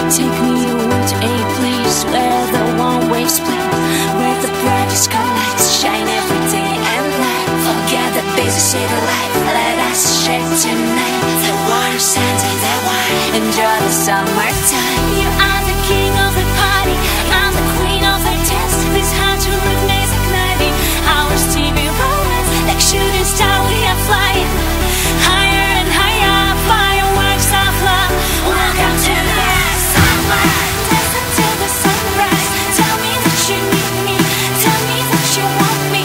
Take me away to a place where the warm waves play, where the brightest lights shine every day and night. Forget the busy city life, let us shake tonight. The water, sand and the wine, enjoy the summertime. You are the king of the party, I'm the queen of the dance. This heart to remains igniting, our TV rolling like shooting star. We are flying higher and higher, fireworks of love. Welcome to the summer, dance until the sunrise. Tell me that you need me, tell me that you want me.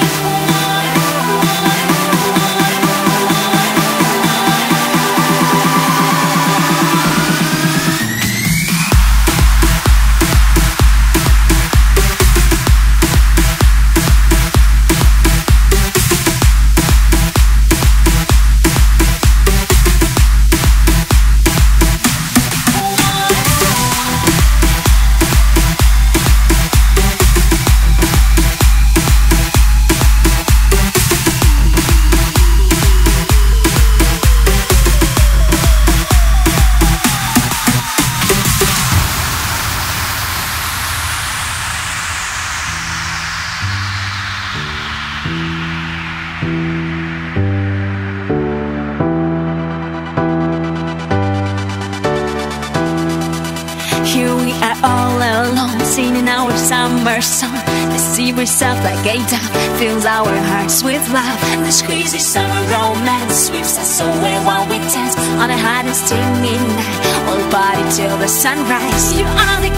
Here we are all alone, singing our summer song. The sea breeze up like a dove, fills our hearts with love. This crazy summer romance sweeps us away while we dance on a hot and steamy night. We'll party till the sunrise. You are the